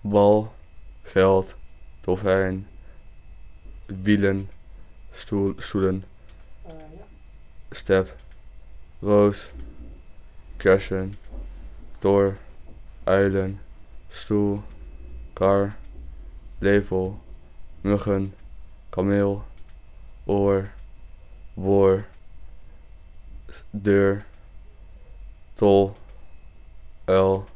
bal, geld, dolfijn, wielen, stoelen, step, roos, kersen, door, uilen, stoel, kar, lepel, muggen, kameel, oor, boor, deur, tol, uil,